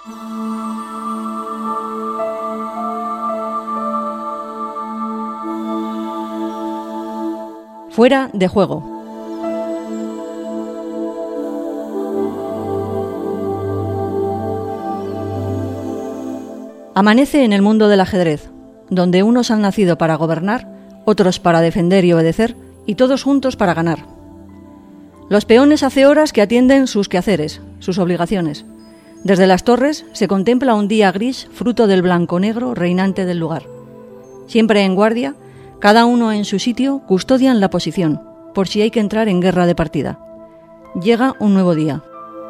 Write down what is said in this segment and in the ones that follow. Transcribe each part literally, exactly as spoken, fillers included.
Fuera de juego. Amanece en el mundo del ajedrez, donde unos han nacido para gobernar, otros para defender y obedecer, y todos juntos para ganar. Los peones hace horas que atienden sus quehaceres, sus obligaciones. Desde las torres se contempla un día gris fruto del blanco-negro reinante del lugar. Siempre en guardia, cada uno en su sitio custodian la posición, por si hay que entrar en guerra de partida. Llega un nuevo día.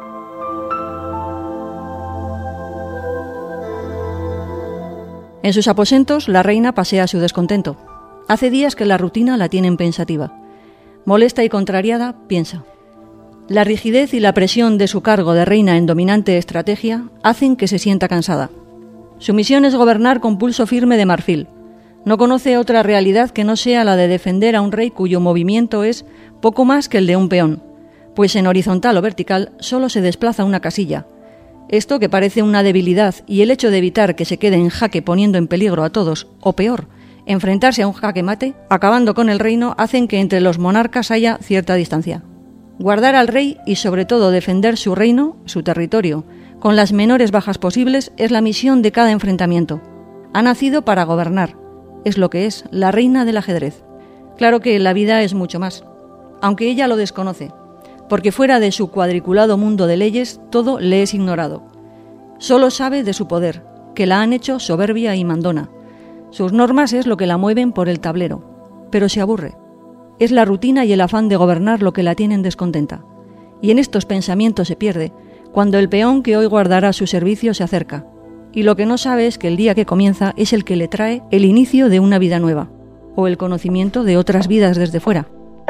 En sus aposentos, la reina pasea su descontento. Hace días que la rutina la tienen pensativa. Molesta y contrariada, piensa. La rigidez y la presión de su cargo de reina en dominante estrategia hacen que se sienta cansada. Su misión es gobernar con pulso firme de marfil. No conoce otra realidad que no sea la de defender a un rey cuyo movimiento es poco más que el de un peón, pues en horizontal o vertical solo se desplaza una casilla. Esto, que parece una debilidad, y el hecho de evitar que se quede en jaque poniendo en peligro a todos, o peor, enfrentarse a un jaque mate, acabando con el reino, hacen que entre los monarcas haya cierta distancia. Guardar al rey y sobre todo defender su reino, su territorio, con las menores bajas posibles es la misión de cada enfrentamiento. Ha nacido para gobernar. Es lo que es, la reina del ajedrez. Claro que la vida es mucho más, aunque ella lo desconoce, porque fuera de su cuadriculado mundo de leyes todo le es ignorado. Solo sabe de su poder, que la han hecho soberbia y mandona. Sus normas es lo que la mueven por el tablero, pero se aburre. Es la rutina y el afán de gobernar lo que la tienen descontenta. Y en estos pensamientos se pierde cuando el peón que hoy guardará su servicio se acerca. Y lo que no sabe es que el día que comienza es el que le trae el inicio de una vida nueva, o el conocimiento de otras vidas desde fuera.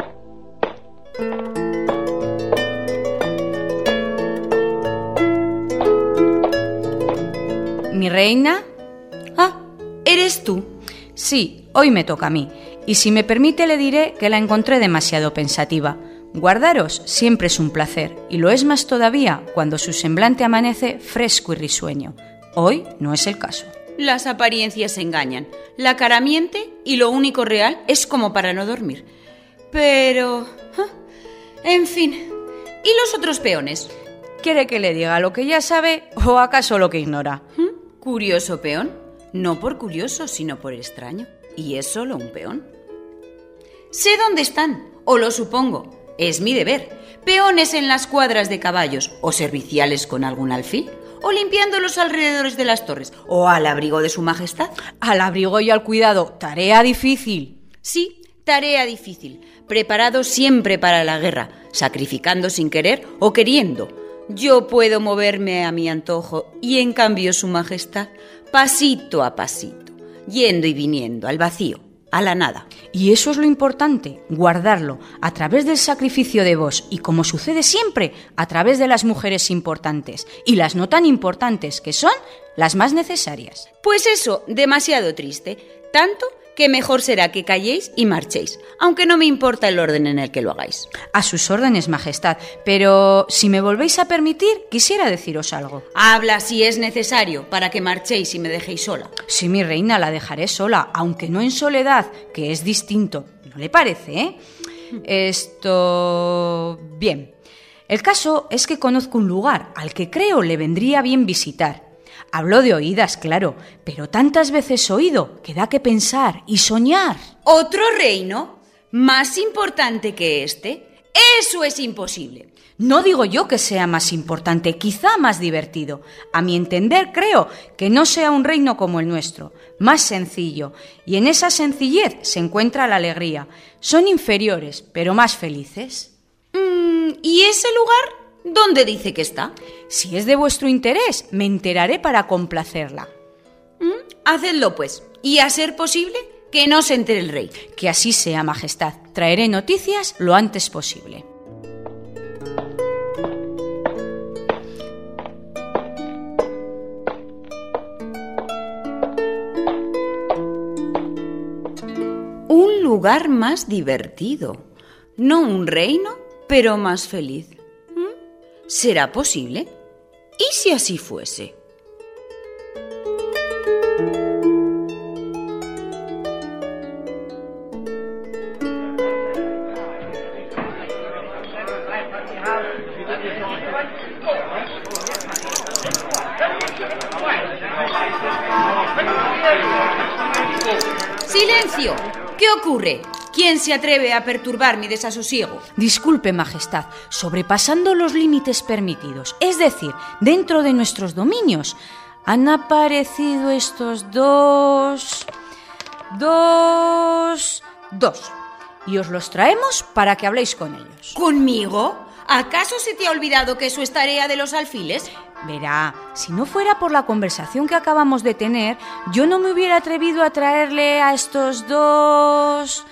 ¿Mi reina? Ah, ¿eres tú? Sí, hoy me toca a mí, y si me permite le diré que la encontré demasiado pensativa. Guardaros siempre es un placer, y lo es más todavía cuando su semblante amanece fresco y risueño. Hoy no es el caso. Las apariencias engañan. La cara miente y lo único real es como para no dormir. Pero... en fin. ¿Y los otros peones? ¿Quiere que le diga lo que ya sabe o acaso lo que ignora? ¿Mm? ¿Curioso peón? No por curioso, sino por extraño. Y es solo un peón. Sé dónde están, o lo supongo. Es mi deber. Peones en las cuadras de caballos o serviciales con algún alfil, o limpiando los alrededores de las torres, o al abrigo de su majestad. Al abrigo y al cuidado, tarea difícil. Sí, tarea difícil, preparado siempre para la guerra, sacrificando sin querer o queriendo. Yo puedo moverme a mi antojo y en cambio su majestad, pasito a pasito, yendo y viniendo al vacío, a la nada. Y eso es lo importante, guardarlo a través del sacrificio de vos y, como sucede siempre, a través de las mujeres importantes y las no tan importantes, que son las más necesarias. Pues eso, demasiado triste, tanto que mejor será que calléis y marchéis, aunque no me importa el orden en el que lo hagáis. A sus órdenes, majestad, pero si me volvéis a permitir, quisiera deciros algo. Habla si es necesario, para que marchéis y me dejéis sola. Sí, mi reina, la dejaré sola, aunque no en soledad, que es distinto. ¿No le parece, eh? Esto... Bien. El caso es que conozco un lugar al que creo le vendría bien visitar. Hablo de oídas, claro, pero tantas veces oído que da que pensar y soñar. ¿Otro reino? ¿Más importante que este? ¡Eso es imposible! No digo yo que sea más importante, quizá más divertido. A mi entender, creo que no sea un reino como el nuestro, más sencillo, y en esa sencillez se encuentra la alegría. Son inferiores, pero más felices. Mm, ¿y ese lugar? ¿Dónde dice que está? Si es de vuestro interés, me enteraré para complacerla. ¿Mm? Hacedlo, pues. Y a ser posible, que no se entere el rey. Que así sea, majestad. Traeré noticias lo antes posible. Un lugar más divertido. No un reino, pero más feliz. ¿Será posible? ¿Y si así fuese? ¡Silencio! ¿Qué ocurre? ¿Quién se atreve a perturbar mi desasosiego? Disculpe, Majestad, sobrepasando los límites permitidos, es decir, dentro de nuestros dominios, han aparecido estos dos... dos... dos. Y os los traemos para que habléis con ellos. ¿Conmigo? ¿Acaso se te ha olvidado que eso es tarea de los alfiles? Verá, si no fuera por la conversación que acabamos de tener, yo no me hubiera atrevido a traerle a estos dos...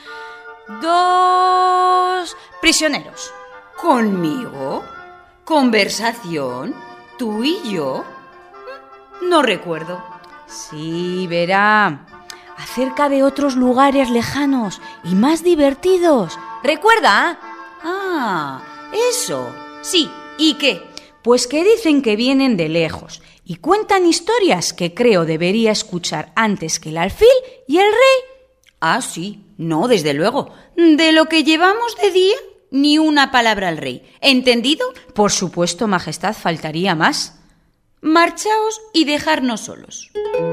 dos... prisioneros. ¿Conmigo? ¿Conversación? ¿Tú y yo? No recuerdo. Sí, verá, acerca de otros lugares lejanos y más divertidos. ¿Recuerda? Ah, eso. Sí, ¿y qué? Pues que dicen que vienen de lejos y cuentan historias que creo debería escuchar antes que el alfil y el rey. Ah, sí. No, desde luego. De lo que llevamos de día, ni una palabra al rey. ¿Entendido? Por supuesto, Majestad, faltaría más. Marchaos y dejarnos solos.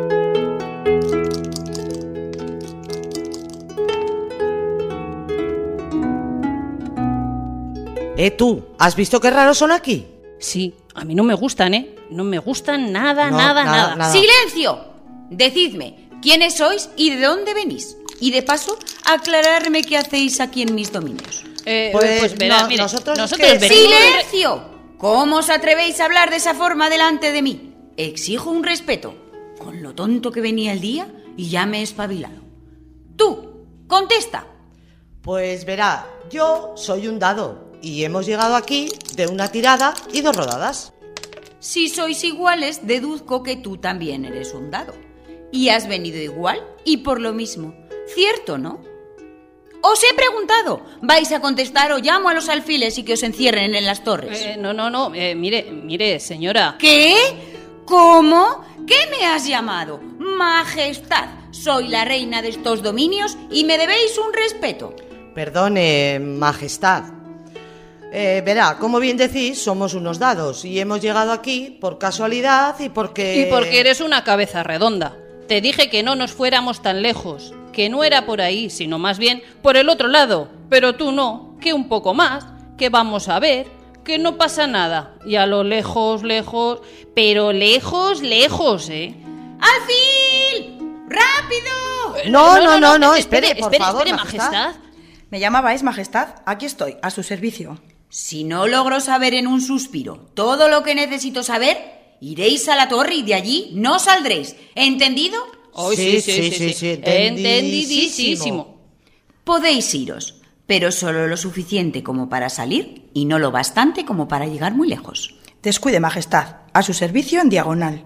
Eh, tú, ¿has visto qué raros son aquí? Sí, a mí no me gustan, ¿eh? No me gustan nada, No, nada, nada, nada. nada. ¡Silencio! Decidme, ¿quiénes sois y de dónde venís? Y de paso, aclararme qué hacéis aquí en mis dominios. Eh, Pues, pues verá, no, mire, nosotros es nosotros que- venimos... ¡Silencio! ¿Cómo os atrevéis a hablar de esa forma delante de mí? Exijo un respeto. Con lo tonto que venía el día y ya me he espabilado. Tú, contesta. Pues verá, yo soy un dado y hemos llegado aquí de una tirada y dos rodadas. Si sois iguales, deduzco que tú también eres un dado. Y has venido igual y por lo mismo. ¿Cierto, no? Os he preguntado. ¿Vais a contestar o llamo a los alfiles y que os encierren en las torres? Eh, no, no, no, eh, mire, mire, señora. ¿Qué? ¿Cómo? ¿Qué me has llamado? Majestad. Soy la reina de estos dominios y me debéis un respeto. Perdone, majestad. Eh, verá, como bien decís, somos unos dados y hemos llegado aquí por casualidad y porque... Y porque eres una cabeza redonda. Te dije que no nos fuéramos tan lejos, que no era por ahí, sino más bien por el otro lado. Pero tú no, que un poco más, que vamos a ver, que no pasa nada. Y a lo lejos, lejos, pero lejos, lejos, ¿eh? ¡Alfil! ¡Rápido! No, no, no, no, espere, por espere, favor, espere, majestad. majestad. ¿Me llamabais, majestad? Aquí estoy, a su servicio. Si no logro saber en un suspiro todo lo que necesito saber, iréis a la torre y de allí no saldréis. ¿Entendido? Ay, Sí, sí, sí, sí, entendidísimo. Podéis iros, pero solo lo suficiente como para salir y no lo bastante como para llegar muy lejos. Descuide, majestad, a su servicio en diagonal.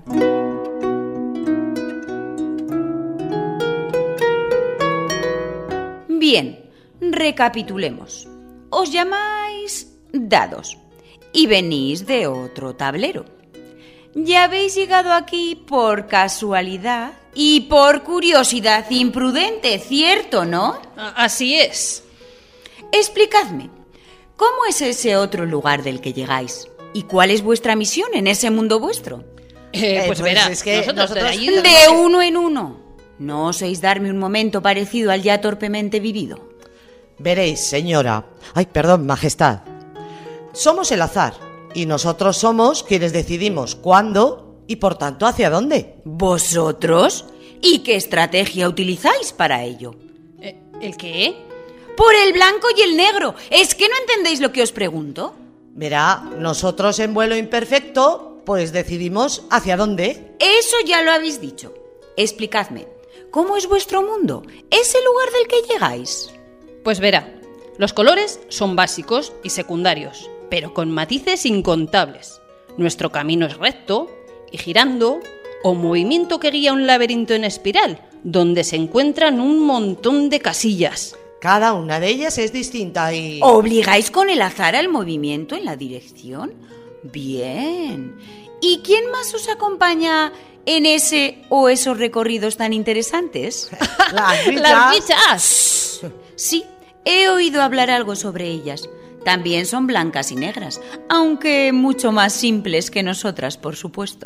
Bien, recapitulemos. Os llamáis dados y venís de otro tablero. Ya habéis llegado aquí por casualidad y por curiosidad imprudente, ¿cierto, no? A- Así es. Explicadme, ¿cómo es ese otro lugar del que llegáis? ¿Y cuál es vuestra misión en ese mundo vuestro? Eh, Eh, pues, pues verá, es que nosotros, nosotros- de allí... De uno en uno. ¿No oséis darme un momento parecido al ya torpemente vivido? Veréis, señora. Ay, perdón, majestad. Somos el azar y nosotros somos quienes decidimos cuándo y por tanto hacia dónde. ¿Vosotros? ¿Y qué estrategia utilizáis para ello? Eh, ¿El qué? Por el blanco y el negro. ¿Es que no entendéis lo que os pregunto? Verá, nosotros en vuelo imperfecto, pues decidimos hacia dónde. Eso ya lo habéis dicho. Explicadme, ¿cómo es vuestro mundo? ¿Ese lugar del que llegáis? Pues verá, los colores son básicos y secundarios, pero con matices incontables. Nuestro camino es recto y girando, o movimiento que guía un laberinto en espiral, donde se encuentran un montón de casillas. Cada una de ellas es distinta y... ¿Obligáis con el azar al movimiento en la dirección? Bien. ¿Y quién más os acompaña en ese o esos recorridos tan interesantes? Las bichas. ¡Las bichas! Sí, he oído hablar algo sobre ellas. También son blancas y negras, aunque mucho más simples que nosotras, por supuesto.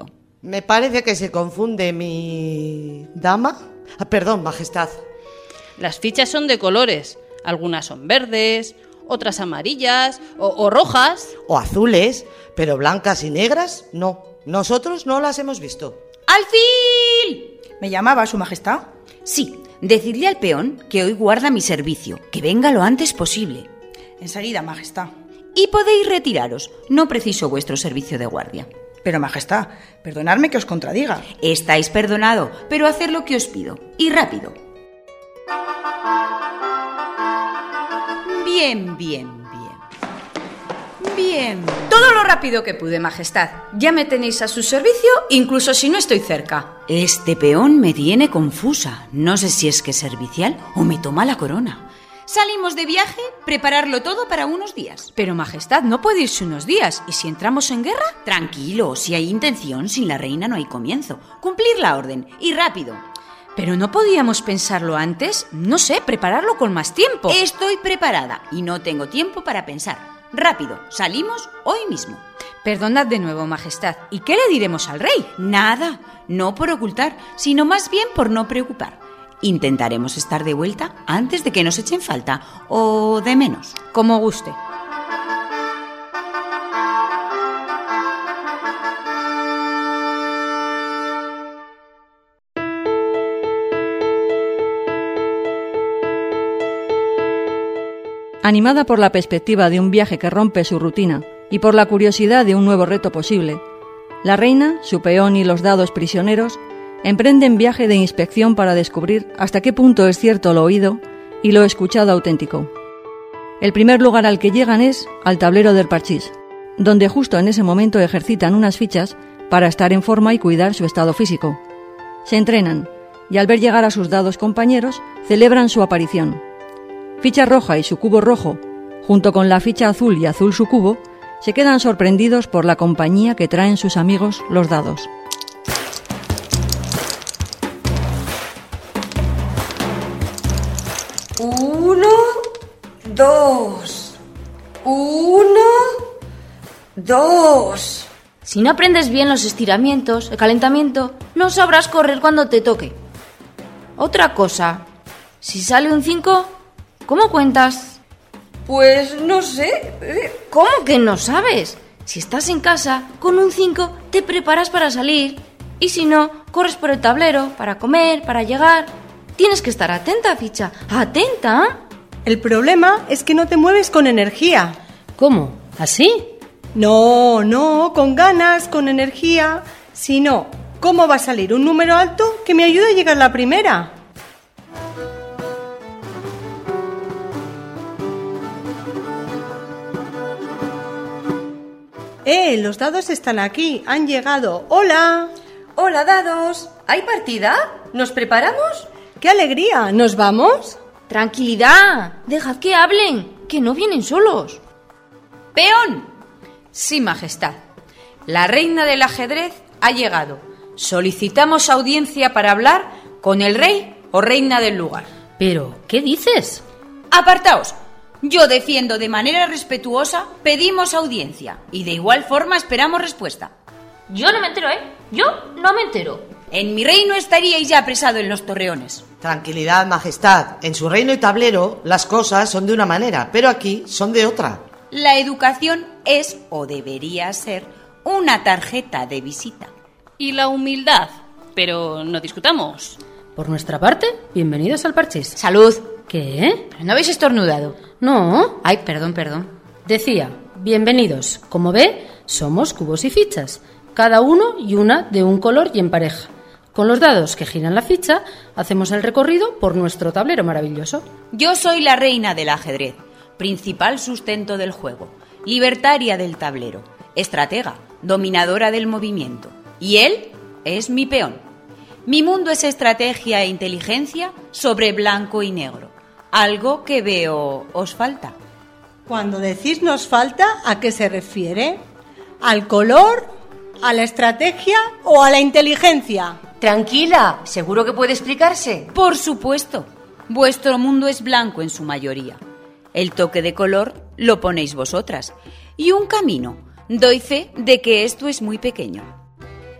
Me parece que se confunde mi... ¿Dama? Ah, perdón, Majestad. Las fichas son de colores. Algunas son verdes, otras amarillas o, o rojas. O azules, pero blancas y negras, no. Nosotros no las hemos visto. ¡Alfil! ¿Me llamaba Su Majestad? Sí, decidle al peón que hoy guarda mi servicio, que venga lo antes posible. Enseguida, Majestad. Y podéis retiraros, no preciso vuestro servicio de guardia. Pero, Majestad, perdonadme que os contradiga. Estáis perdonado, pero haced lo que os pido, y rápido. Bien, bien, bien. Bien. Todo lo rápido que pude, Majestad. Ya me tenéis a su servicio, incluso si no estoy cerca. Este peón me tiene confusa. No sé si es que es servicial o me toma la corona. Salimos de viaje, prepararlo todo para unos días. Pero, Majestad, no puede irse unos días. ¿Y si entramos en guerra? Tranquilo, si hay intención, sin la reina no hay comienzo. Cumplir la orden, y rápido. ¿Pero no podíamos pensarlo antes? No sé, prepararlo con más tiempo. Estoy preparada y no tengo tiempo para pensar. Rápido, salimos hoy mismo. Perdonad de nuevo, Majestad. ¿Y qué le diremos al rey? Nada, no por ocultar, sino más bien por no preocupar. Intentaremos estar de vuelta antes de que nos echen falta, o de menos. Como guste. Animada por la perspectiva de un viaje que rompe su rutina y por la curiosidad de un nuevo reto posible, la reina, su peón y los dados prisioneros emprenden viaje de inspección para descubrir hasta qué punto es cierto lo oído y lo escuchado auténtico. El primer lugar al que llegan es al tablero del parchís, donde justo en ese momento ejercitan unas fichas para estar en forma y cuidar su estado físico. Se entrenan y al ver llegar a sus dados compañeros celebran su aparición. Ficha roja y su cubo rojo, junto con la ficha azul y azul su cubo, se quedan sorprendidos por la compañía que traen sus amigos los dados. Uno, dos. Uno, dos. Si no aprendes bien los estiramientos, el calentamiento, no sabrás correr cuando te toque. Otra cosa, si sale un cinco, ¿cómo cuentas? Pues no sé. ¿Cómo que no sabes? Si estás en casa, con un cinco te preparas para salir. Y si no, corres por el tablero, para comer, para llegar. Tienes que estar atenta, ficha. ¡Atenta! El problema es que no te mueves con energía. ¿Cómo? ¿Así? No, no, con ganas, con energía. Si no, ¿cómo va a salir un número alto que me ayude a llegar la primera? Eh, los dados están aquí, han llegado. ¡Hola! Hola, dados. ¿Hay partida? ¿Nos preparamos? ¡Qué alegría! ¿Nos vamos? Tranquilidad, dejad que hablen, que no vienen solos. ¡Peón! Sí, Majestad. La reina del ajedrez ha llegado. Solicitamos audiencia para hablar con el rey o reina del lugar. ¿Pero qué dices? Apartaos. Yo defiendo de manera respetuosa, pedimos audiencia y de igual forma esperamos respuesta. Yo no me entero, ¿eh? Yo no me entero. En mi reino estaríais ya apresado en los torreones. Tranquilidad, Majestad. En su reino y tablero las cosas son de una manera, pero aquí son de otra. La educación es, o debería ser, una tarjeta de visita. Y la humildad. Pero no discutamos. Por nuestra parte, bienvenidos al parchís. ¡Salud! ¿Qué? ¿No habéis estornudado? No. Ay, perdón, perdón. Decía, bienvenidos. Como ve, somos cubos y fichas, cada uno y una de un color y en pareja. Con los dados que giran la ficha, hacemos el recorrido por nuestro tablero maravilloso. Yo soy la reina del ajedrez, principal sustento del juego, libertaria del tablero, estratega, dominadora del movimiento. Y él es mi peón. Mi mundo es estrategia e inteligencia sobre blanco y negro. Algo que veo os falta. Cuando decís nos falta, ¿a qué se refiere? ¿Al color, a la estrategia o a la inteligencia? Tranquila, seguro que puede explicarse. Por supuesto. Vuestro mundo es blanco en su mayoría. El toque de color lo ponéis vosotras. Y un camino. Doy fe de que esto es muy pequeño.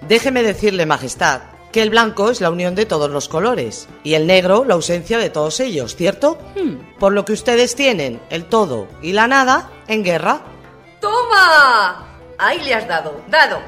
Déjeme decirle, Majestad, que el blanco es la unión de todos los colores y el negro la ausencia de todos ellos, ¿cierto? Hmm. Por lo que ustedes tienen el todo y la nada en guerra. ¡Toma! Ahí le has dado, dado.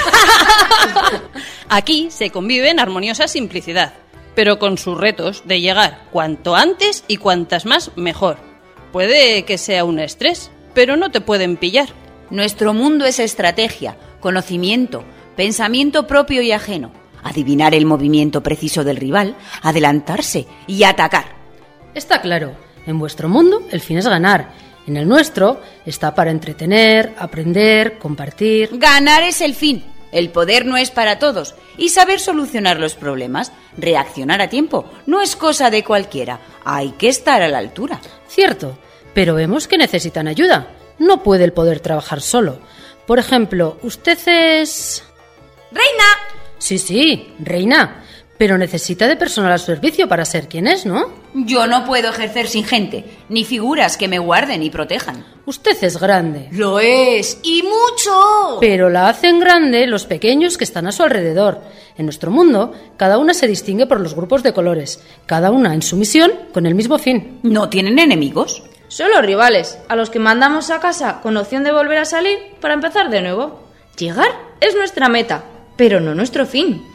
Aquí se convive en armoniosa simplicidad, pero con sus retos de llegar cuanto antes y cuantas más mejor. Puede que sea un estrés, pero no te pueden pillar. Nuestro mundo es estrategia, conocimiento, pensamiento propio y ajeno, adivinar el movimiento preciso del rival, adelantarse y atacar. Está claro, en vuestro mundo el fin es ganar. En el nuestro está para entretener, aprender, compartir. Ganar es el fin. El poder no es para todos. Y saber solucionar los problemas, reaccionar a tiempo, no es cosa de cualquiera. Hay que estar a la altura. Cierto, pero vemos que necesitan ayuda. No puede el poder trabajar solo. Por ejemplo, usted es... ¡Reina! Sí, sí, reina. Pero necesita de personal a su servicio para ser quien es, ¿no? Yo no puedo ejercer sin gente, ni figuras que me guarden y protejan. Usted es grande. Lo es, y mucho. Pero la hacen grande los pequeños que están a su alrededor. En nuestro mundo, cada una se distingue por los grupos de colores, cada una en su misión con el mismo fin. ¿No tienen enemigos? Solo rivales, a los que mandamos a casa con opción de volver a salir para empezar de nuevo. Llegar es nuestra meta, pero no nuestro fin.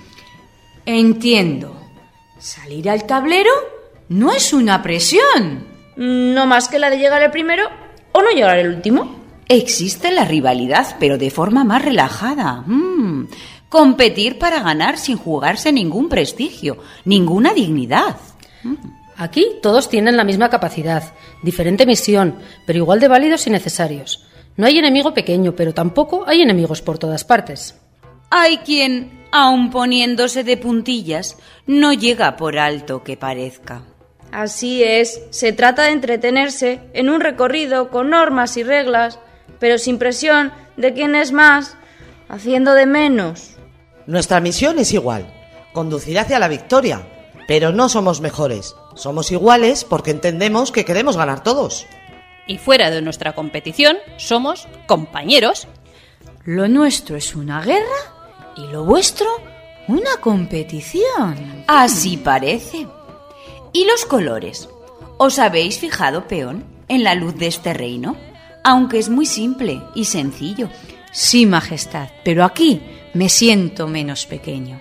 Entiendo. ¿Salir al tablero no es una presión? No más que la de llegar el primero o no llegar el último. Existe la rivalidad, pero de forma más relajada. Mm. Competir para ganar sin jugarse ningún prestigio, ninguna dignidad. Mm. Aquí todos tienen la misma capacidad, diferente misión, pero igual de válidos y necesarios. No hay enemigo pequeño, pero tampoco hay enemigos por todas partes. Hay quien, aun poniéndose de puntillas, no llega por alto que parezca. Así es, se trata de entretenerse en un recorrido con normas y reglas, pero sin presión de quién es más, haciendo de menos. Nuestra misión es igual, conducir hacia la victoria, pero no somos mejores. Somos iguales porque entendemos que queremos ganar todos. Y fuera de nuestra competición, somos compañeros. Lo nuestro es una guerra y lo vuestro una competición. Así parece. ¿Y los colores? ¿Os habéis fijado, peón, en la luz de este reino? Aunque es muy simple y sencillo. Sí, Majestad, pero aquí me siento menos pequeño.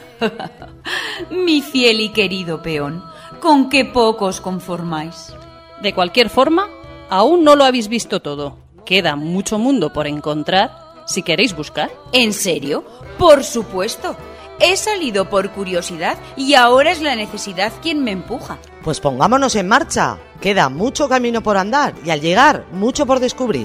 Mi fiel y querido peón, ¿con qué poco os conformáis? De cualquier forma, aún no lo habéis visto todo. Queda mucho mundo por encontrar si queréis buscar. ¿En serio? Por supuesto. He salido por curiosidad y ahora es la necesidad quien me empuja. Pues pongámonos en marcha. Queda mucho camino por andar y al llegar, mucho por descubrir.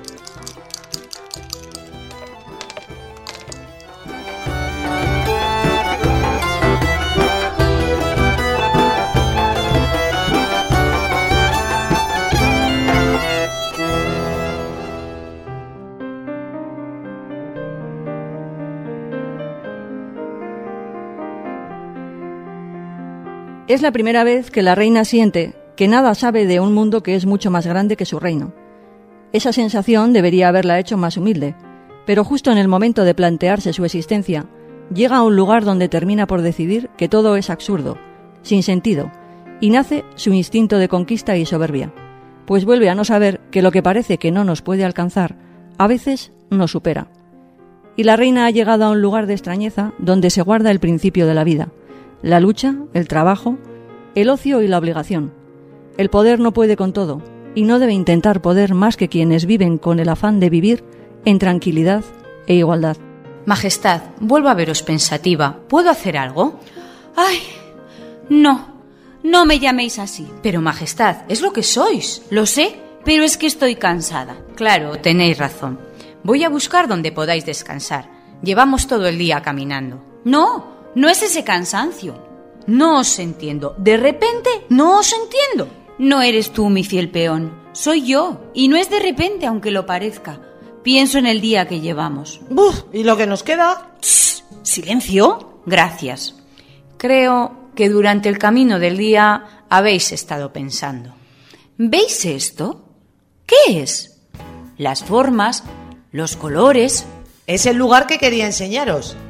Es la primera vez que la reina siente que nada sabe de un mundo que es mucho más grande que su reino. Esa sensación debería haberla hecho más humilde, pero justo en el momento de plantearse su existencia, llega a un lugar donde termina por decidir que todo es absurdo, sin sentido, y nace su instinto de conquista y soberbia, pues vuelve a no saber que lo que parece que no nos puede alcanzar, a veces nos supera. Y la reina ha llegado a un lugar de extrañeza donde se guarda el principio de la vida, la lucha, el trabajo, el ocio y la obligación. El poder no puede con todo, y no debe intentar poder más que quienes viven con el afán de vivir en tranquilidad e igualdad. Majestad, vuelvo a veros pensativa. ¿Puedo hacer algo? Ay, no, no me llaméis así. Pero, Majestad, es lo que sois. Lo sé, pero es que estoy cansada. Claro, tenéis razón. Voy a buscar donde podáis descansar. Llevamos todo el día caminando. No, no es ese cansancio. No os entiendo. De repente, no os entiendo. No eres tú, mi fiel peón. Soy yo. Y no es de repente, aunque lo parezca. Pienso en el día que llevamos. ¡Buf! ¿Y lo que nos queda? ¡Shh! ¿Silencio? Gracias. Creo que durante el camino del día habéis estado pensando. ¿Veis esto? ¿Qué es? Las formas, los colores. Es el lugar que quería enseñaros.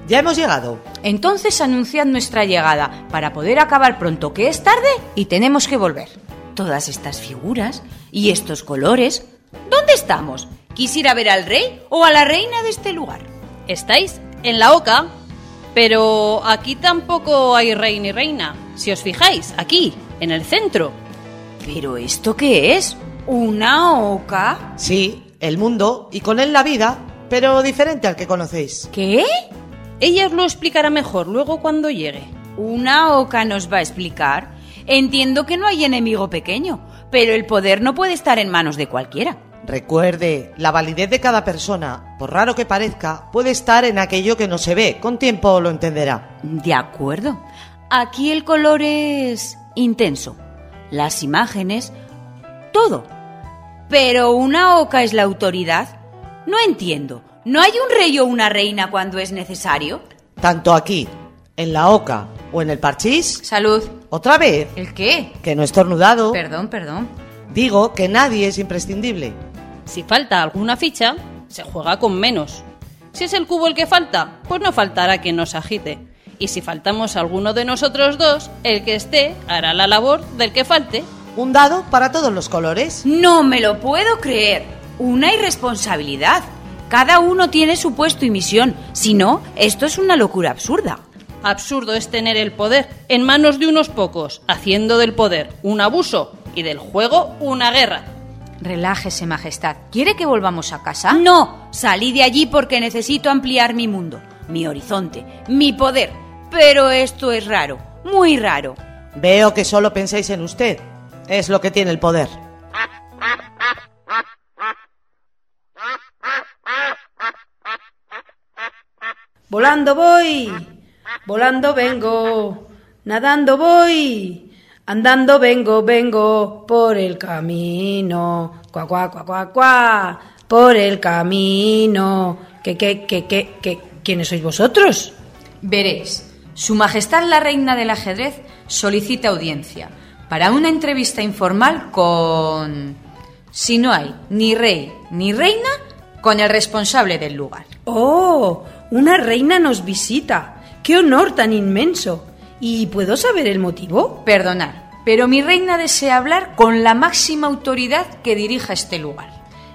Ya hemos llegado. Entonces anunciad nuestra llegada para poder acabar pronto, que es tarde y tenemos que volver. Todas estas figuras y estos colores. ¿Dónde estamos? ¿Quisiera ver al rey o a la reina de este lugar? Estáis en la oca, pero aquí tampoco hay rey ni reina. Si os fijáis, aquí, en el centro. ¿Pero esto qué es? ¿Una oca? Sí, el mundo y con él la vida, pero diferente al que conocéis. ¿Qué? Ella os lo explicará mejor luego cuando llegue. ¿Una oca nos va a explicar? Entiendo que no hay enemigo pequeño, pero el poder no puede estar en manos de cualquiera. Recuerde, la validez de cada persona, por raro que parezca, puede estar en aquello que no se ve. Con tiempo lo entenderá. De acuerdo. Aquí el color es intenso. Las imágenes, todo. Pero ¿una oca es la autoridad? No entiendo. ¿No hay un rey o una reina cuando es necesario? Tanto aquí, en la oca o en el parchís. Salud. ¿Otra vez? ¿El qué? Que no he estornudado. Perdón, perdón. Digo que nadie es imprescindible. Si falta alguna ficha, se juega con menos. Si es el cubo el que falta, pues no faltará quien nos agite. Y si faltamos alguno de nosotros dos, el que esté hará la labor del que falte. ¿Un dado para todos los colores? No me lo puedo creer. Una irresponsabilidad. Cada uno tiene su puesto y misión. Si no, esto es una locura absurda. Absurdo es tener el poder en manos de unos pocos, haciendo del poder un abuso y del juego una guerra. Relájese, Majestad. ¿Quiere que volvamos a casa? No, salí de allí porque necesito ampliar mi mundo, mi horizonte, mi poder. Pero esto es raro, muy raro. Veo que solo pensáis en usted. Es lo que tiene el poder. Volando voy, volando vengo, nadando voy, andando vengo, vengo por el camino, cuá, cuá, cuá, cuá, cuá, por el camino. ¿Qué, qué, qué, qué, qué? ¿Quiénes sois vosotros? Veréis, Su Majestad la Reina del Ajedrez solicita audiencia para una entrevista informal con... Si no hay ni rey ni reina, con el responsable del lugar. ¡Oh! Una reina nos visita. ¡Qué honor tan inmenso! ¿Y puedo saber el motivo? Perdonad, pero mi reina desea hablar con la máxima autoridad que dirija este lugar.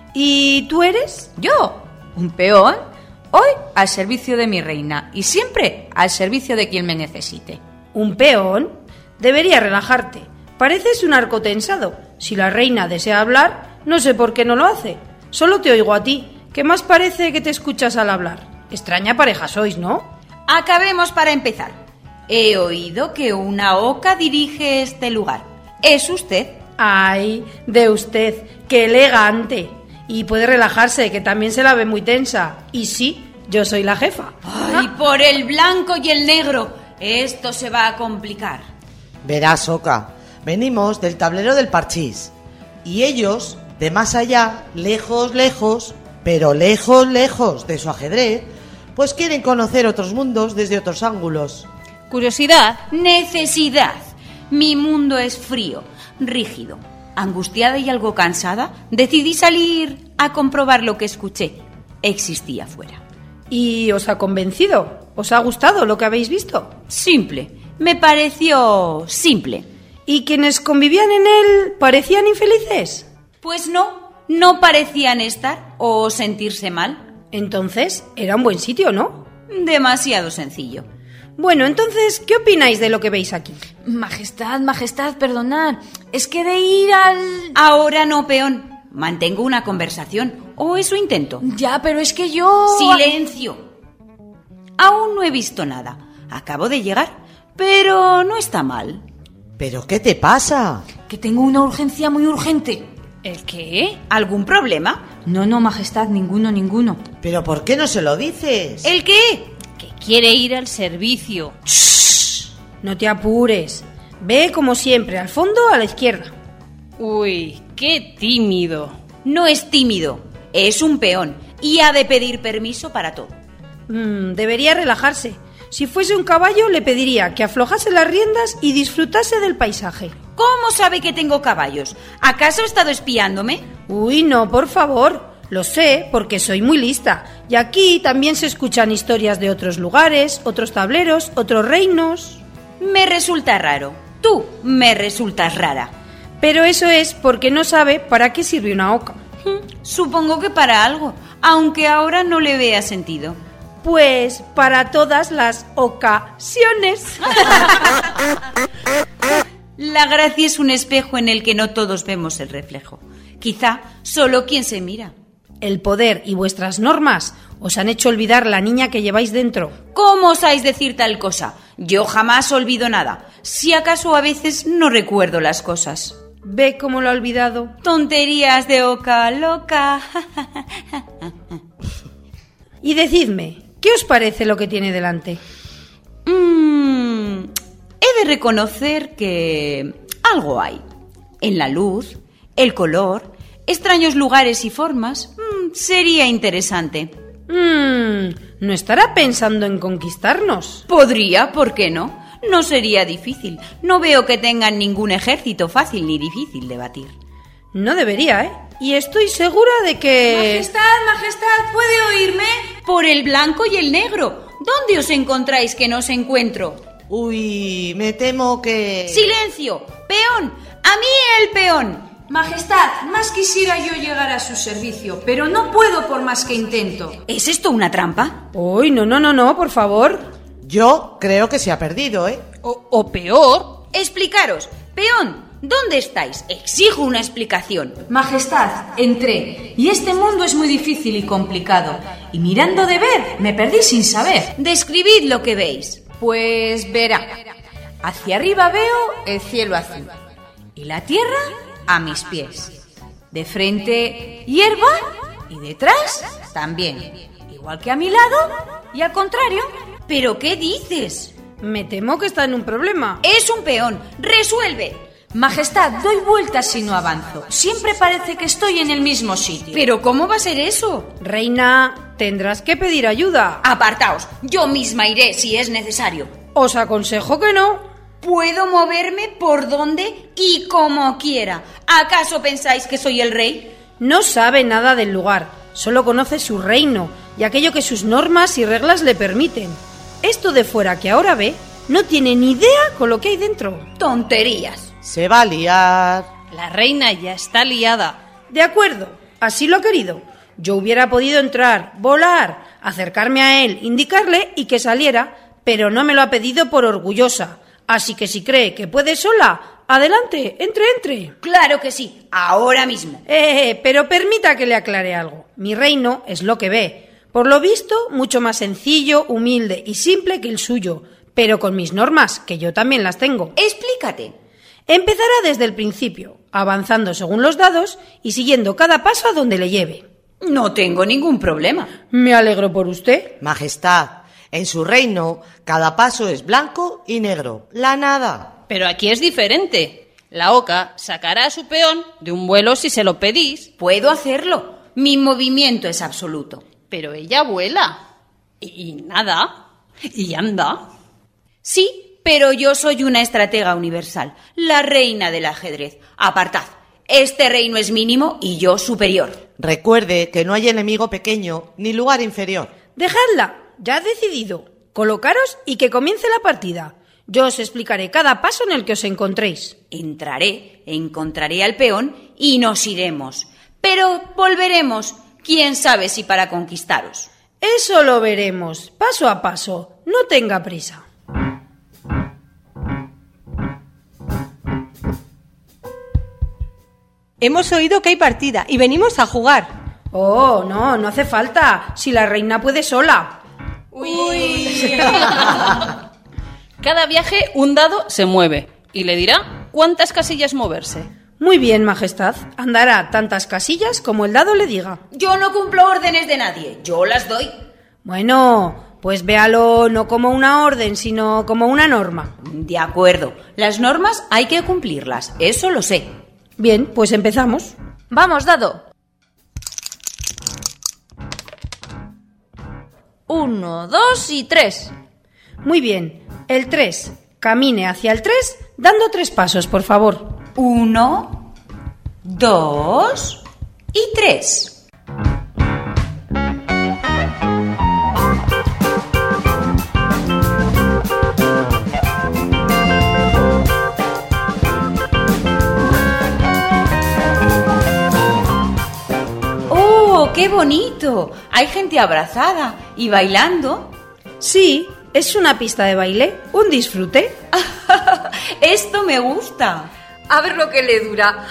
¿Y tú eres? Yo, un peón, hoy al servicio de mi reina y siempre al servicio de quien me necesite. ¿Un peón? Debería relajarte. Pareces un arco tensado. Si la reina desea hablar, no sé por qué no lo hace. Solo te oigo a ti, que más parece que te escuchas al hablar. Extraña pareja sois, ¿no? Acabemos para empezar. He oído que una oca dirige este lugar. ¿Es usted? ¡Ay, de usted! ¡Qué elegante! Y puede relajarse, que también se la ve muy tensa. Y sí, yo soy la jefa. ¡Ay, por el blanco y el negro! Esto se va a complicar. Verás, Oca, venimos del tablero del parchís. Y ellos, de más allá, lejos, lejos, pero lejos, lejos de su ajedrez, pues quieren conocer otros mundos desde otros ángulos. Curiosidad. Necesidad. Mi mundo es frío, rígido. Angustiada y algo cansada, decidí salir a comprobar lo que escuché. Existía afuera. ¿Y os ha convencido? ¿Os ha gustado lo que habéis visto? Simple. Me pareció simple. ¿Y quienes convivían en él parecían infelices? Pues no, no parecían estar o sentirse mal. Entonces, era un buen sitio, ¿no? Demasiado sencillo. Bueno, entonces, ¿qué opináis de lo que veis aquí? Majestad, majestad, perdonad. Es que de ir al... Ahora no, peón. Mantengo una conversación. ¿O eso intento? Ya, pero es que yo... ¡Silencio! Aún no he visto nada. Acabo de llegar, pero no está mal. ¿Pero qué te pasa? Que tengo una urgencia muy urgente. ¿El qué? ¿Algún problema? No, no, majestad, ninguno, ninguno. ¿Pero por qué no se lo dices? ¿El qué? Que quiere ir al servicio. ¡Shh! No te apures. Ve como siempre, al fondo a la izquierda. Uy, qué tímido. No es tímido, es un peón y ha de pedir permiso para todo. Mm, debería relajarse. Si fuese un caballo, le pediría que aflojase las riendas y disfrutase del paisaje. ¿Cómo sabe que tengo caballos? ¿Acaso ha estado espiándome? Uy, no, por favor. Lo sé porque soy muy lista. Y aquí también se escuchan historias de otros lugares, otros tableros, otros reinos. Me resulta raro. Tú me resultas rara. Pero eso es porque no sabe para qué sirve una oca. Supongo que para algo, aunque ahora no le vea sentido. Pues para todas las ocasiones. La gracia es un espejo en el que no todos vemos el reflejo. Quizá solo quien se mira. El poder y vuestras normas os han hecho olvidar la niña que lleváis dentro. ¿Cómo osáis decir tal cosa? Yo jamás olvido nada. Si acaso a veces no recuerdo las cosas. ¿Ve cómo lo ha olvidado? Tonterías de oca loca. Y decidme, ¿qué os parece lo que tiene delante? Mm, he de reconocer que algo hay. En la luz, el color, extraños lugares y formas. Mm, sería interesante. Mm, ¿no estará pensando en conquistarnos? Podría, ¿por qué no? No sería difícil. No veo que tengan ningún ejército fácil ni difícil de batir. No debería, ¿eh? Y estoy segura de que... Majestad, majestad, ¿puede oírme? Por el blanco y el negro. ¿Dónde os encontráis que no os encuentro? Uy, me temo que... ¡Silencio! ¡Peón! ¡A mí el peón! Majestad, más quisiera yo llegar a su servicio, pero no puedo por más que intento. ¿Es esto una trampa? Uy, no, no, no, no, por favor. Yo creo que se ha perdido, ¿eh? O, o peor. Explicaros. Peón, ¿dónde estáis? Exijo una explicación. Majestad, entré, y este mundo es muy difícil y complicado, y mirando de ver, me perdí sin saber. Describid lo que veis. Pues verá, hacia arriba veo el cielo azul, y la tierra a mis pies. De frente, hierba, y detrás, también. Igual que a mi lado, y al contrario. ¿Pero qué dices? Me temo que está en un problema. Es un peón. ¡Resuelve! Majestad, doy vueltas y no avanzo. Siempre parece que estoy en el mismo sitio. ¿Pero cómo va a ser eso? Reina, tendrás que pedir ayuda. Apartaos. Yo misma iré si es necesario. Os aconsejo que no. Puedo moverme por donde y como quiera. ¿Acaso pensáis que soy el rey? No sabe nada del lugar. Solo conoce su reino y aquello que sus normas y reglas le permiten. Esto de fuera que ahora ve, no tiene ni idea con lo que hay dentro. Tonterías. Se va a liar. La reina ya está liada. De acuerdo, así lo ha querido. Yo hubiera podido entrar, volar, acercarme a él, indicarle y que saliera, pero no me lo ha pedido por orgullosa. Así que si cree que puede sola, adelante, entre, entre. Claro que sí, ahora mismo. Eh, pero permita que le aclare algo. Mi reino es lo que ve. Por lo visto, mucho más sencillo, humilde y simple que el suyo, pero con mis normas, que yo también las tengo. Explícate. Empezará desde el principio, avanzando según los dados y siguiendo cada paso a donde le lleve. No tengo ningún problema. Me alegro por usted. Majestad, en su reino, cada paso es blanco y negro. La nada. Pero aquí es diferente. La oca sacará a su peón de un vuelo si se lo pedís. Puedo hacerlo. Mi movimiento es absoluto. Pero ella vuela. Y, y nada. Y anda. Sí, pero yo soy una estratega universal, la reina del ajedrez. Apartad. Este reino es mínimo y yo superior. Recuerde que no hay enemigo pequeño ni lugar inferior. Dejadla. Ya ha decidido. Colocaros y que comience la partida. Yo os explicaré cada paso en el que os encontréis. Entraré, encontraré al peón y nos iremos. Pero volveremos. ¿Quién sabe si para conquistaros? Eso lo veremos, paso a paso. No tenga prisa. Hemos oído que hay partida y venimos a jugar. Oh, no, no hace falta. Si la reina puede sola. Uy. Cada viaje un dado se mueve y le dirá cuántas casillas moverse. Muy bien, Majestad. Andará tantas casillas como el dado le diga. Yo no cumplo órdenes de nadie, yo las doy. Bueno, pues véalo no como una orden, sino como una norma. De acuerdo, las normas hay que cumplirlas, eso lo sé. Bien, pues empezamos. Vamos, dado. Uno, dos y tres. Muy bien. El tres. Camine hacia el tres dando tres pasos, por favor. Uno, dos y tres. qué bonito! Hay gente abrazada y bailando. Sí, es una pista de baile, un disfrute. Esto me gusta. A ver lo que le dura.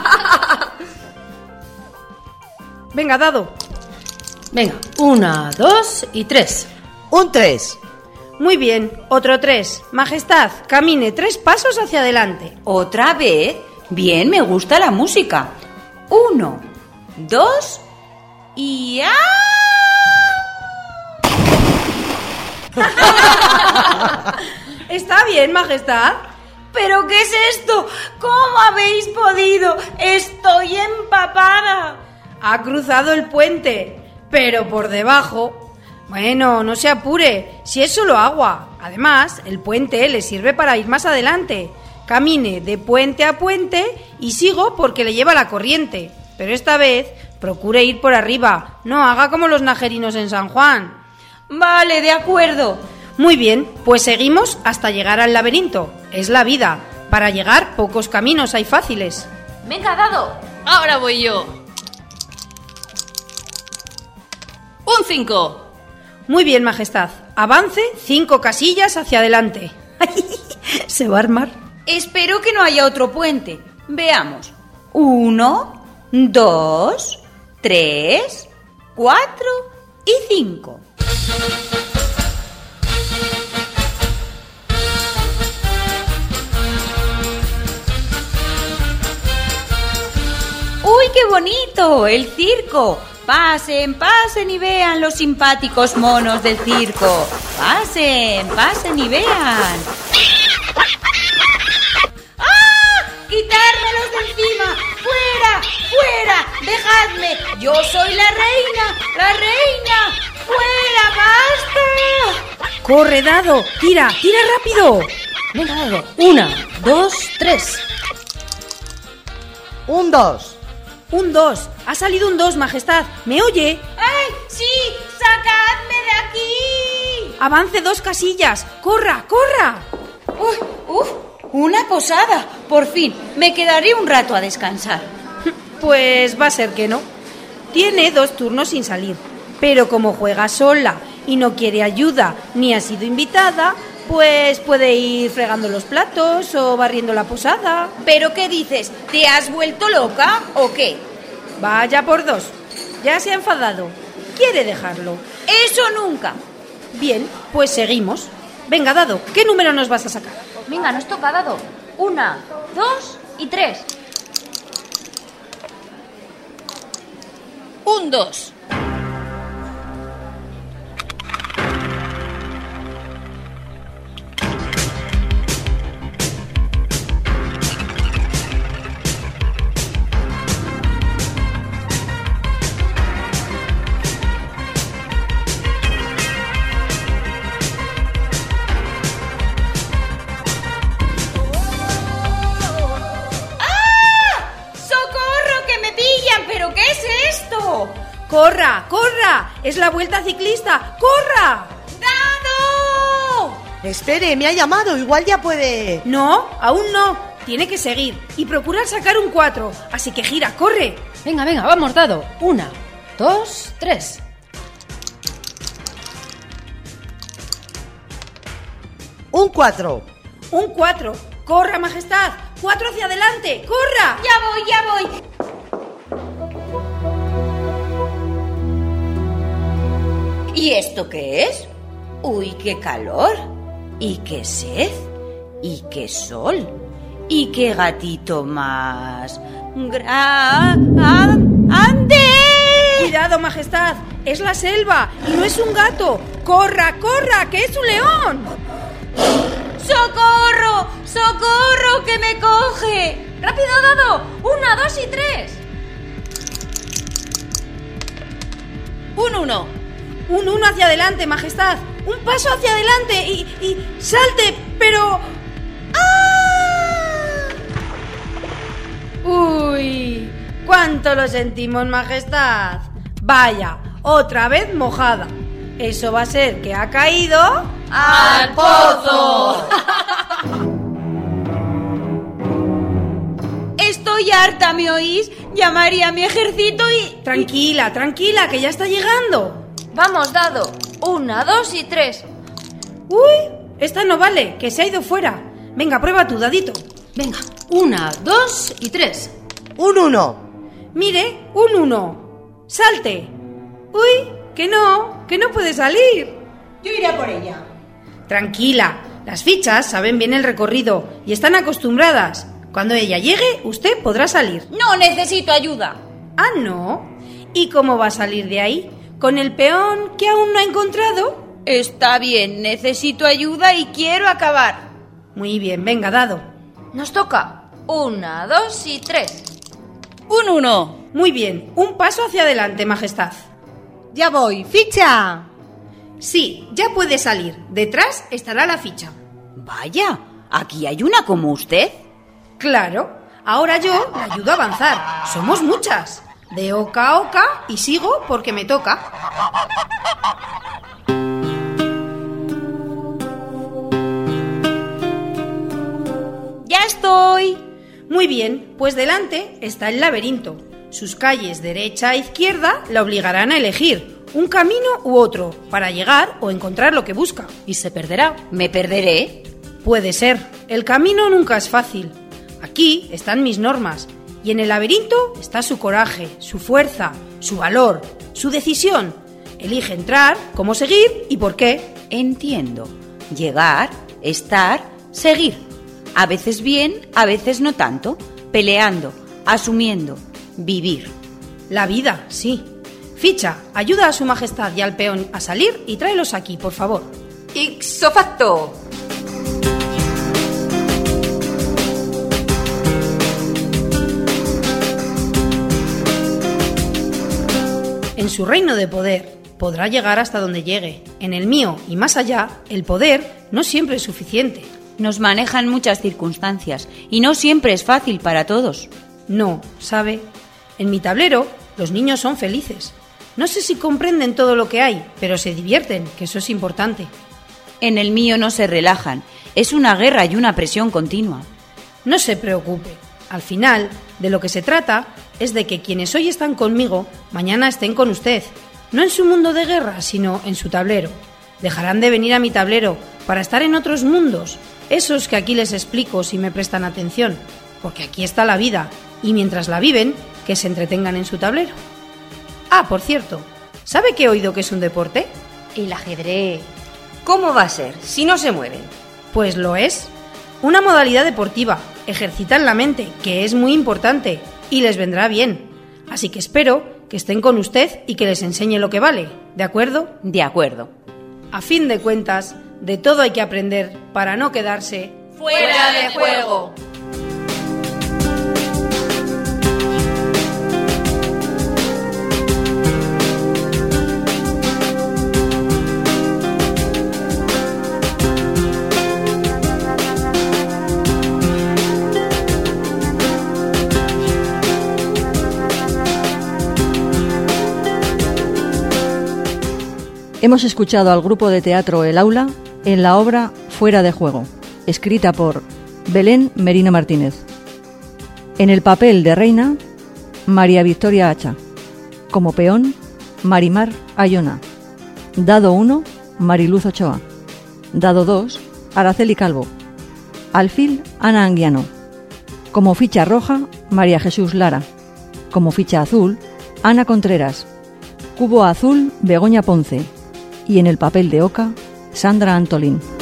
Venga, dado. Venga, una, dos y tres. Un tres. Muy bien, otro tres. Majestad, camine tres pasos hacia adelante. ¿Otra vez? Bien, me gusta la música. Uno, dos y... ¡ah! Está bien, Majestad. ¿Pero qué es esto? ¿Cómo habéis podido? Estoy empapada. Ha cruzado el puente, pero por debajo. Bueno, no se apure, si es solo agua. Además, el puente le sirve para ir más adelante. Camine de puente a puente y sigo porque le lleva la corriente. Pero esta vez procure ir por arriba, no haga como los najerinos en San Juan. Vale, de acuerdo. Muy bien, pues seguimos hasta llegar al laberinto. Es la vida. Para llegar, pocos caminos hay fáciles. Venga, dado. Ahora voy yo. Un cinco. Muy bien, Majestad. Avance cinco casillas hacia adelante. Se va a armar. Espero que no haya otro puente. Veamos. Uno, dos, tres, cuatro y cinco. ¡Uy, qué bonito! ¡El circo! Pasen, pasen y vean los simpáticos monos del circo. Pasen, pasen y vean. ¡Ah! ¡Quitármelos de encima! ¡Fuera! ¡Fuera! ¡Dejadme! ¡Yo soy la reina! ¡La reina! ¡Fuera! ¡Basta! ¡Corre, Dado! ¡Tira! ¡Tira rápido! Venga, Dado. Una, dos, tres. Un dos. Un dos. Ha salido un dos, Majestad. ¿Me oye? ¡Ay, sí! ¡Sacadme de aquí! Avance dos casillas. ¡Corra, corra! ¡Uf! ¡Uf! ¡Una posada! Por fin, me quedaré un rato a descansar. Pues va a ser que no. Tiene dos turnos sin salir. Pero como juega sola y no quiere ayuda ni ha sido invitada, pues puede ir fregando los platos o barriendo la posada. ¿Pero qué dices? ¿Te has vuelto loca o qué? Vaya por dos. Ya se ha enfadado. ¿Quiere dejarlo? ¡Eso nunca! Bien, pues seguimos. Venga, Dado, ¿qué número nos vas a sacar? Venga, nos toca, Dado. Una, dos y tres. Un dos. ¡Corra, corra! ¡Es la vuelta ciclista! ¡Corra! ¡Dado! Espere, me ha llamado, igual ya puede... No, aún no. Tiene que seguir y procurar sacar un cuatro. Así que gira, corre. Venga, venga, vamos, Dado. Una, dos, tres. Un cuatro. Un cuatro. ¡Corra, Majestad! ¡Cuatro hacia adelante! ¡Corra! ¡Ya voy, ya voy! ¿Y esto qué es? ¡Uy, qué calor! ¡Y qué sed! ¡Y qué sol! ¡Y qué gatito más! ¡Grande! ¡Cuidado, Majestad! ¡Es la selva y no es un gato! ¡Corra, corra, que es un león! ¡Socorro! ¡Socorro, que me coge! ¡Rápido, Dado! ¡Una, dos y tres! Un uno. Un uno hacia adelante, Majestad. Un paso hacia adelante y, y salte, pero... ¡Ah! ¡Uy! ¡Cuánto lo sentimos, Majestad! Vaya, otra vez mojada. Eso va a ser que ha caído... ¡al pozo! Estoy harta, ¿me oís? Ya llamaría a mi ejército y... Tranquila, tranquila, que ya está llegando. Vamos, dado. Una, dos y tres. Uy, esta no vale, que se ha ido fuera. Venga, prueba tú, dadito. Venga, una, dos y tres. Un uno. Mire, un uno. Salte. Uy, que no, que no puede salir. Yo iré a por ella. Tranquila, las fichas saben bien el recorrido y están acostumbradas. Cuando ella llegue, usted podrá salir. No necesito ayuda. Ah, ¿no? ¿Y cómo va a salir de ahí? ¿Con el peón que aún no ha encontrado? Está bien, necesito ayuda y quiero acabar. Muy bien, venga, dado. Nos toca. Una, dos y tres. Un uno. Muy bien, un paso hacia adelante, Majestad. Ya voy. ¡Ficha! Sí, ya puede salir. Detrás estará la ficha. Vaya, aquí hay una como usted. Claro, ahora yo le ayudo a avanzar. Somos muchas. De oca a oca y sigo porque me toca. ¡Ya estoy! Muy bien, pues delante está el laberinto. Sus calles derecha e izquierda la obligarán a elegir un camino u otro para llegar o encontrar lo que busca. Y se perderá. ¿Me perderé? Puede ser. El camino nunca es fácil. Aquí están mis normas. Y en el laberinto está su coraje, su fuerza, su valor, su decisión. Elige entrar, cómo seguir y por qué. Entiendo. Llegar, estar, seguir. A veces bien, a veces no tanto. Peleando, asumiendo, vivir. La vida, sí. Ficha, ayuda a su majestad y al peón a salir y tráelos aquí, por favor. Ipso facto. En su reino de poder podrá llegar hasta donde llegue. En el mío y más allá, el poder no siempre es suficiente. Nos manejan muchas circunstancias y no siempre es fácil para todos. No, ¿sabe? En mi tablero los niños son felices. No sé si comprenden todo lo que hay, pero se divierten, que eso es importante. En el mío no se relajan. Es una guerra y una presión continua. No se preocupe. Al final, de lo que se trata es de que quienes hoy están conmigo, mañana estén con usted. No en su mundo de guerra, sino en su tablero. Dejarán de venir a mi tablero para estar en otros mundos, esos que aquí les explico si me prestan atención, porque aquí está la vida, y mientras la viven, que se entretengan en su tablero. Ah, por cierto, ¿sabe que he oído que es un deporte? El ajedrez. ¿Cómo va a ser si no se mueven? Pues lo es. Una modalidad deportiva. Ejercitan la mente, que es muy importante, y les vendrá bien. Así que espero que estén con usted y que les enseñe lo que vale. ¿De acuerdo? De acuerdo. A fin de cuentas, de todo hay que aprender para no quedarse ¡fuera de juego! Hemos escuchado al grupo de teatro El Aula en la obra Fuera de Juego, escrita por Belén Merino Martínez. En el papel de reina, María Victoria Hacha. Como peón, Marimar Ayona. Dado uno, Mariluz Ochoa. Dado dos, Araceli Calvo. Alfil, Ana Anguiano. Como ficha roja, María Jesús Lara. Como ficha azul, Ana Contreras. Cubo azul, Begoña Ponce. Y en el papel de oca, Sandra Antolín.